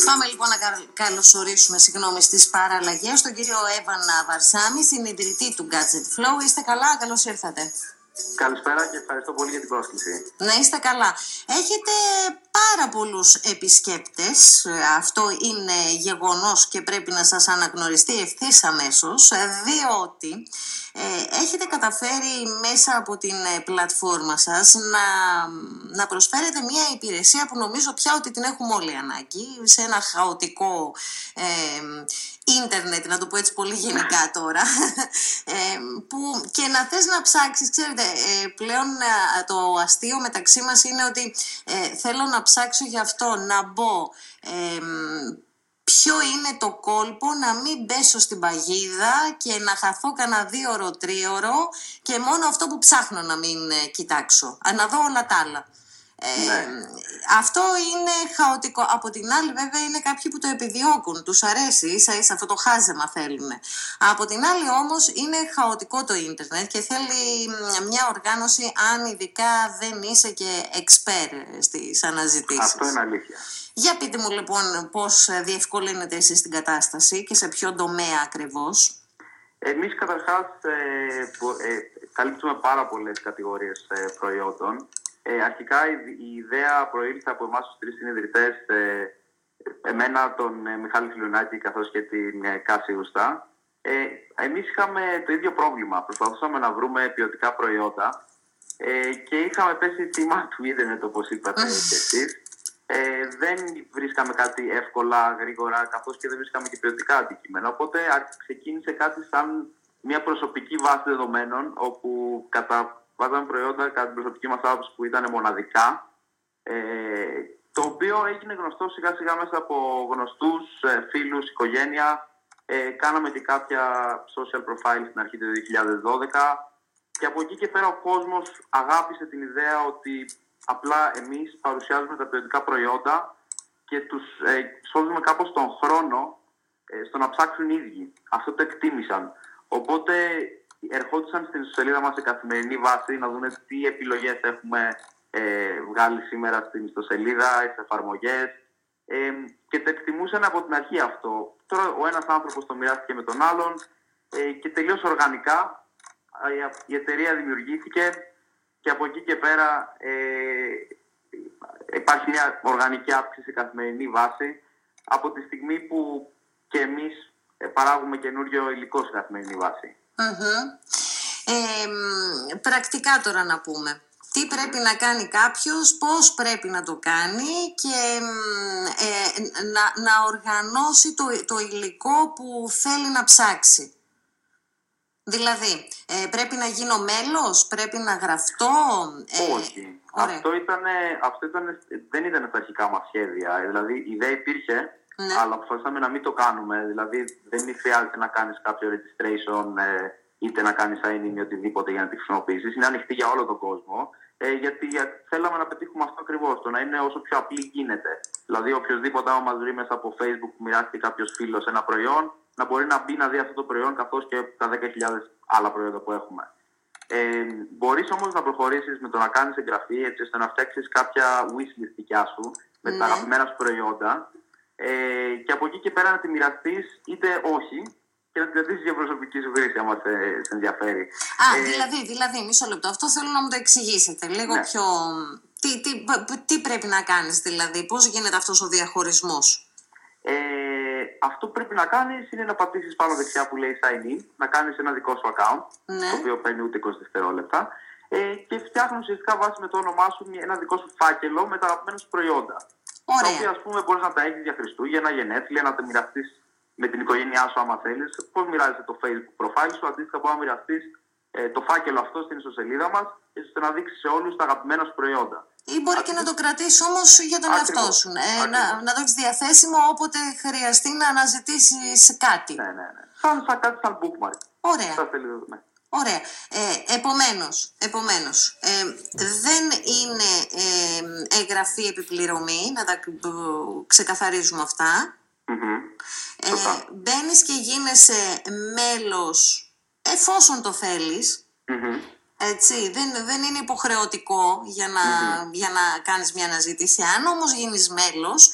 Πάμε λοιπόν να καλωσορίσουμε στις παραλλαγές τον κύριο Έβανα Βαρσάμη, συνειδητή του Gadget Flow. Είστε καλά, καλώς ήρθατε. Καλησπέρα και ευχαριστώ πολύ για την πρόσκληση. Να είστε καλά. Έχετε πάρα πολλούς επισκέπτες, αυτό είναι γεγονός και πρέπει να σας αναγνωριστεί ευθύς αμέσως, διότι έχετε καταφέρει μέσα από την πλατφόρμα σας να προσφέρετε μια υπηρεσία που νομίζω πια ότι την έχουμε όλοι ανάγκη, σε ένα χαοτικό ίντερνετ, να το πω έτσι πολύ γενικά τώρα, που και να θες να ψάξεις, ξέρετε, πλέον το αστείο μεταξύ μας είναι ότι θέλω να ψάξω γι' αυτό, να μπω ποιο είναι το κόλπο, να μην πέσω στην παγίδα και να χαθώ κανένα 2-3 και μόνο αυτό που ψάχνω να μην κοιτάξω, να δω όλα τα άλλα. Αυτό είναι χαοτικό. Από την άλλη βέβαια είναι κάποιοι που το επιδιώκουν, τους αρέσει, ίσα αυτό το χάζεμα θέλουν. Από την άλλη όμως είναι χαοτικό το ίντερνετ και θέλει μια οργάνωση, αν ειδικά δεν είσαι και εξπέρ στις αναζητήσεις. Αυτό είναι αλήθεια. Για πείτε μου λοιπόν πώς διευκολύνετε εσείς την κατάσταση και σε ποιο τομέα ακριβώς. Εμείς καταρχάς καλύπτουμε πάρα πολλές κατηγορίες προϊόντων. Αρχικά η ιδέα προήλθε από εμάς τους τρεις συνειδητές, εμένα, τον Μιχάλη Φιλιονάκη καθώς και την Κάση Ούστα. Εμείς είχαμε το ίδιο πρόβλημα. Προσπαθούσαμε να βρούμε ποιοτικά προϊόντα και είχαμε πέσει θύμα του ίντερνετ, όπως είπατε και εσείς. Δεν βρίσκαμε κάτι εύκολα, γρήγορα, καθώς και δεν βρίσκαμε και ποιοτικά αντικείμενα. Οπότε ξεκίνησε κάτι σαν μια προσωπική βάση δεδομένων, όπου βάζαμε προϊόντα κατά την προσωπική μας άποψη που ήταν μοναδικά, το οποίο έγινε γνωστό σιγά σιγά μέσα από γνωστούς, φίλους, οικογένεια. Κάναμε και κάποια social profile στην αρχή του 2012 και από εκεί και πέρα ο κόσμος αγάπησε την ιδέα ότι απλά εμείς παρουσιάζουμε τα ποιοτικά προϊόντα και τους σώζουμε κάπως τον χρόνο στο να ψάξουν οι ίδιοι. Αυτό το εκτίμησαν. Οπότε ερχόντουσαν στην ιστοσελίδα μας σε καθημερινή βάση να δουν τι επιλογές έχουμε βγάλει σήμερα στην ιστοσελίδα, στις εφαρμογές, και το εκτιμούσαν από την αρχή αυτό. Τώρα ο ένας άνθρωπος το μοιράστηκε με τον άλλον και τελείως οργανικά η εταιρεία δημιουργήθηκε και από εκεί και πέρα υπάρχει μια οργανική αύξηση σε καθημερινή βάση από τη στιγμή που και εμείς παράγουμε καινούριο υλικό σε καθημερινή βάση. Πρακτικά τώρα να πούμε. Τι πρέπει να κάνει κάποιος, πώς πρέπει να το κάνει και να οργανώσει το υλικό που θέλει να ψάξει. Δηλαδή, πρέπει να γίνω μέλος, πρέπει να γραφτώ. Όχι. Δεν ήταν στα αρχικά μας σχέδια. Δηλαδή, η ιδέα υπήρχε, αλλά αποφασίσαμε να μην το κάνουμε. Δηλαδή, δεν χρειάζεται να κάνεις κάποιο registration, είτε να κάνεις sign-in ή οτιδήποτε για να τη χρησιμοποιήσεις. Είναι ανοιχτή για όλο τον κόσμο. Γιατί θέλαμε να πετύχουμε αυτό ακριβώς, το να είναι όσο πιο απλή γίνεται. Δηλαδή, οποιοδήποτε άμα μας βρει μέσα από Facebook που μοιράστηκε κάποιος φίλος ένα προϊόν, να μπορεί να μπει να δει αυτό το προϊόν καθώς και τα 10.000 άλλα προϊόντα που έχουμε. Μπορείς όμως να προχωρήσεις με το να κάνεις εγγραφή, έτσι ώστε να φτιάξεις κάποια wishlist δικιά σου με τα αγαπημένα σου προϊόντα, και από εκεί και πέρα να τη μοιραστείς είτε όχι και να την κρατήσεις για προσωπική σου χρήση, άμα σε ενδιαφέρει. Δηλαδή, μισό λεπτό. Αυτό θέλω να μου το εξηγήσετε λίγο πιο. Τι πρέπει να κάνεις, δηλαδή, πώς γίνεται αυτός ο διαχωρισμός. Αυτό που πρέπει να κάνεις είναι να πατήσεις πάνω δεξιά που λέει sign in, να κάνεις ένα δικό σου account, το οποίο παίρνει ούτε 20 δευτερόλεπτα, και φτιάχνουν ουσιαστικά βάσει με το όνομά σου ένα δικό σου φάκελο με τα αγαπημένα σου προϊόντα. Ωραία. Τα οποία, ας πούμε, μπορείς να τα έχεις για Χριστούγεννα, γενέθλια, να τα μοιραστείς με την οικογένειά σου άμα θέλεις. Πώς μοιράζεσαι το Facebook profile σου, αντίστοιχα μπορεί να μοιραστείς το φάκελο αυτό στην ιστοσελίδα μας, ώστε να δείξεις σε όλους τα αγαπημένα σου προϊόντα. Ή μπορεί και να το κρατήσεις όμως για τον εαυτό σου. Να το έχεις διαθέσιμο όποτε χρειαστεί να αναζητήσεις κάτι. Ναι. Σαν κάτι σαν bookmark. Ωραία. Ναι. Ωραία. Επομένως, δεν είναι εγγραφή επιπληρωμή, να τα ξεκαθαρίζουμε αυτά. Μπαίνεις και γίνεσαι μέλος εφόσον το θέλεις. Έτσι, δεν είναι υποχρεωτικό για να κάνεις μια αναζήτηση. Αν όμως γίνεις μέλος,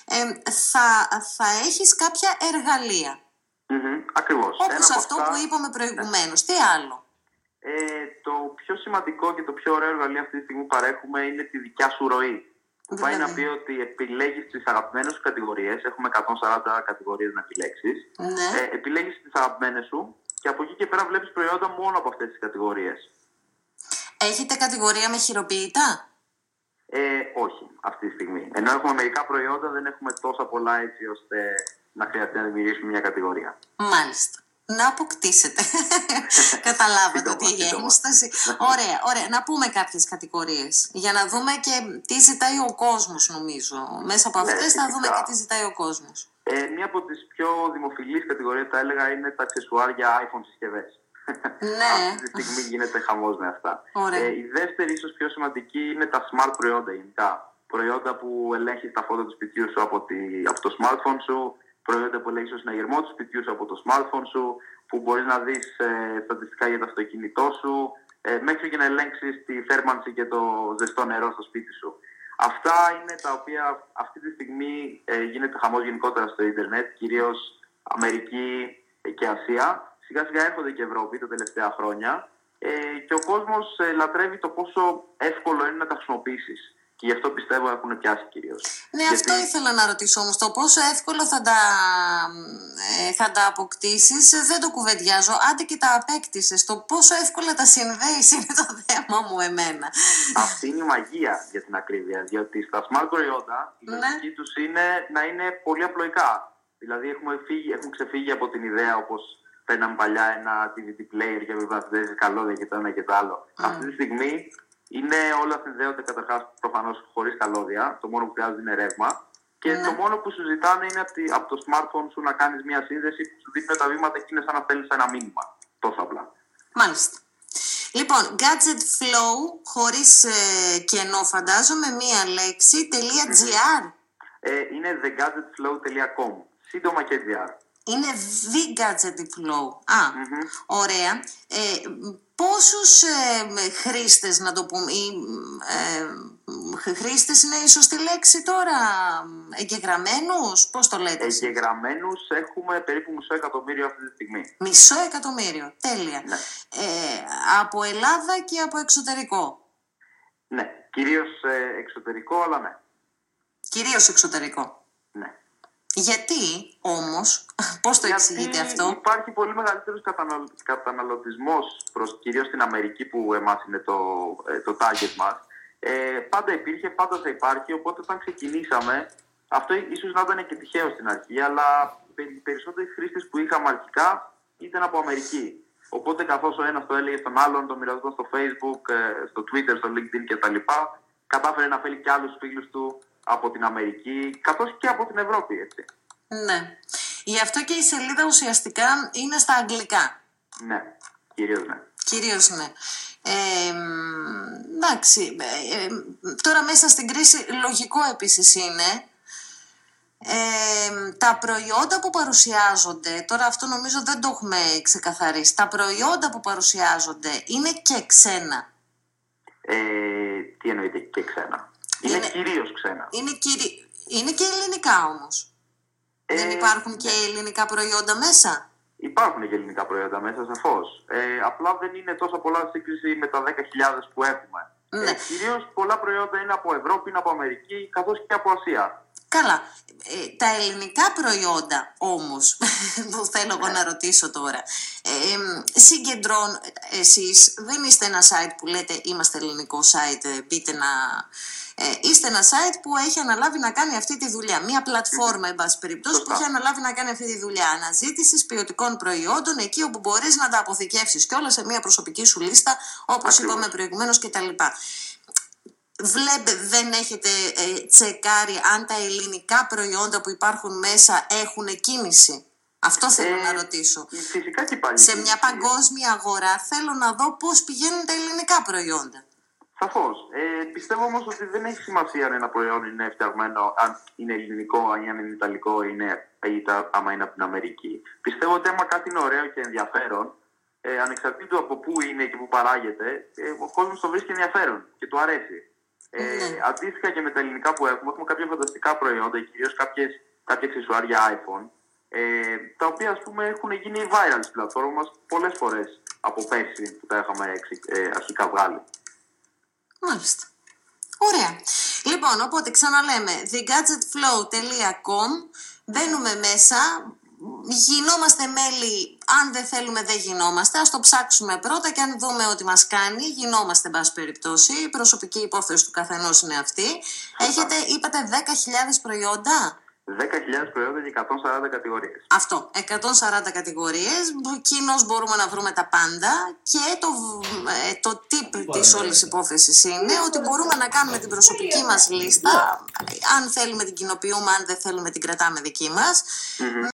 θα έχεις κάποια εργαλεία. Ακριβώς. Όπως αυτό που είπαμε προηγουμένως. Τι άλλο? Το πιο σημαντικό και το πιο ωραίο εργαλείο αυτή τη στιγμή που παρέχουμε είναι τη δικιά σου ροή. Που πάει να πει ότι επιλέγεις τις αγαπημένες σου κατηγορίες. Έχουμε 140 κατηγορίες να επιλέξεις. Ναι. Επιλέγεις τις αγαπημένες σου και από εκεί και πέρα βλέπεις προϊόντα μόνο από αυτές τις κατηγορίες. Έχετε κατηγορία με χειροποίητα? Όχι, αυτή τη στιγμή. Ενώ έχουμε μερικά προϊόντα, δεν έχουμε τόσα πολλά έτσι ώστε να χρειαστεί να δημιουργήσουμε μια κατηγορία. Μάλιστα. Να αποκτήσετε. Καταλάβατε ότι η ένσταση. Ωραία. Να πούμε κάποιες κατηγορίες. Για να δούμε και τι ζητάει ο κόσμος, νομίζω. Μέσα από αυτές θα δούμε και τι ζητάει ο κόσμος. Μία από τις πιο δημοφιλείς κατηγορίες, θα έλεγα, είναι τα αξεσουάρια iPhone συσκευές. Ναι. Αυτή τη στιγμή γίνεται χαμός με αυτά. Η δεύτερη, ίσως πιο σημαντική, είναι τα smart προϊόντα γενικά. Προϊόντα που ελέγχεις τα φώτα του σπιτιού σου από το smartphone σου, προϊόντα που ελέγχεις το συναγερμό του σπιτιού σου από το smartphone σου, που μπορείς να δεις στατιστικά για το αυτοκίνητό σου, μέχρι και να ελέγξεις τη θέρμανση και το ζεστό νερό στο σπίτι σου. Αυτά είναι τα οποία αυτή τη στιγμή γίνεται χαμός γενικότερα στο ίντερνετ, κυρίως Αμερική και Ασία. Σιγά σιγά έρχονται και Ευρώπη τα τελευταία χρόνια και ο κόσμος λατρεύει το πόσο εύκολο είναι να τα χρησιμοποιήσεις. Και γι' αυτό πιστεύω έχουν πιάσει κυρίως. Ναι, αυτό ήθελα να ρωτήσω όμως. Το πόσο εύκολο θα τα αποκτήσεις δεν το κουβεντιάζω. Άντε και τα απέκτησες. Το πόσο εύκολα τα συνδέεις είναι το θέμα μου εμένα. Αυτή είναι η μαγεία για την ακρίβεια. Διότι στα smart προϊόντα η λογική τους είναι να είναι πολύ απλοϊκά. Δηλαδή έχουμε ξεφύγει από την ιδέα όπως παίρναμε παλιά ένα DVD player και βέβαια συνδέσεις καλώδια και το ένα και το άλλο. Αυτή τη στιγμή όλα συνδέονται καταρχάς προφανώς χωρίς καλώδια. Το μόνο που χρειάζεται είναι ρεύμα. Και το μόνο που σου ζητάνε είναι από το smartphone σου να κάνεις μια σύνδεση που σου δείχνει τα βήματα και είναι σαν να στέλνεις ένα μήνυμα. Τόσο απλά. Μάλιστα. Λοιπόν, Gadget Flow, χωρίς κενό φαντάζομαι, μία λέξη, .gr. Είναι thegadgetflow.com. Σύντομα και gr. Είναι The Gadget Flow. Ωραία. Πόσους χρήστες, να το πούμε, χρήστες είναι η σωστή λέξη τώρα, εγγεγραμμένους, πώς το λέτε? Εγγεγραμμένους έχουμε περίπου 500.000 αυτή τη στιγμή. 500.000, τέλεια. Ναι. Από Ελλάδα και από εξωτερικό? Ναι, κυρίως εξωτερικό, αλλά ναι. Κυρίως εξωτερικό. Ναι. Γιατί όμως, πώς το εξηγείτε αυτό? Υπάρχει πολύ μεγαλύτερος καταναλωτισμός προς κυρίως την Αμερική που εμάς είναι το target μας. Πάντα υπήρχε, πάντα θα υπάρχει, οπότε όταν ξεκινήσαμε, αυτό ίσως να ήταν και τυχαίο στην αρχή, αλλά οι περισσότεροι χρήστες που είχαμε αρχικά ήταν από Αμερική. Οπότε καθώς ο ένας το έλεγε στον άλλον, το μοιραζόταν στο Facebook, στο Twitter, στο LinkedIn κτλ., κατάφερε να φέρει και άλλους φίλους του από την Αμερική, καθώς και από την Ευρώπη, έτσι. Ναι. Γι' αυτό και η σελίδα ουσιαστικά είναι στα αγγλικά. Ναι, κυρίως ναι. Κυρίως ναι. Εντάξει, τώρα μέσα στην κρίση λογικό επίσης είναι τα προϊόντα που παρουσιάζονται, τώρα αυτό νομίζω δεν το έχουμε ξεκαθαρίσει, τα προϊόντα που παρουσιάζονται είναι και ξένα? Τι εννοείται και ξένα? Είναι κυρίως ξένα. Είναι και ελληνικά όμως. Δεν υπάρχουν και ελληνικά προϊόντα μέσα? Υπάρχουν και ελληνικά προϊόντα μέσα, σαφώς. Απλά δεν είναι τόσο πολλά σύγκριση με τα 10.000 που έχουμε. Ναι. Κυρίως πολλά προϊόντα είναι από Ευρώπη, είναι από Αμερική, καθώς και από Ασία. Καλά. Τα ελληνικά προϊόντα όμως, που θέλω εγώ να ρωτήσω τώρα, εσείς δεν είστε ένα site που λέτε είμαστε ελληνικό site, μπείτε να... είστε ένα site που έχει αναλάβει να κάνει αυτή τη δουλειά. Μια πλατφόρμα, εν πάση περιπτώσει, που έχει αναλάβει να κάνει αυτή τη δουλειά αναζήτησης ποιοτικών προϊόντων, εκεί όπου μπορείς να τα αποθηκεύσεις και όλα σε μια προσωπική σου λίστα, όπως είπαμε προηγουμένως κτλ. Δεν έχετε τσεκάρει αν τα ελληνικά προϊόντα που υπάρχουν μέσα έχουν κίνηση? Αυτό θέλω να ρωτήσω. Φυσικά και πάλι. Σε μια παγκόσμια αγορά θέλω να δω πώς πηγαίνουν τα ελληνικά προϊόντα. Σαφώς. Πιστεύω όμως ότι δεν έχει σημασία αν ένα προϊόν είναι φτιαγμένο, αν είναι ελληνικό, αν είναι ιταλικό ή άμα είναι από την Αμερική. Πιστεύω ότι άμα κάτι είναι ωραίο και ενδιαφέρον, ανεξαρτήτου από πού είναι και πού παράγεται, ο κόσμος το βρίσκει ενδιαφέρον και του αρέσει. Αντίστοιχα και με τα ελληνικά που έχουμε κάποια φανταστικά προϊόντα, κυρίως κάποια αξεσουάρια iPhone, τα οποία ας πούμε έχουν γίνει viral στην πλατφόρμα μας πολλές φορές από πέρσι που τα είχαμε αρχικά βγάλει. Μάλιστα. Ωραία. Λοιπόν, οπότε ξαναλέμε thegadgetflow.com, μπαίνουμε μέσα, γινόμαστε μέλη, αν δεν θέλουμε δεν γινόμαστε, ας το ψάξουμε πρώτα και αν δούμε ότι μας κάνει, γινόμαστε εν πάση περιπτώσει, η προσωπική υπόθεση του καθενός είναι αυτή. Έχετε, είπατε 10.000 προϊόντα. 10.000 προϊόντα και 140 κατηγορίες. Αυτό, 140 κατηγορίες, κοινώς μπορούμε να βρούμε τα πάντα και το tip της όλης υπόθεσης είναι ότι μπορούμε να κάνουμε την προσωπική μας λίστα, αν θέλουμε την κοινοποιούμε, αν δεν θέλουμε την κρατάμε δική μας.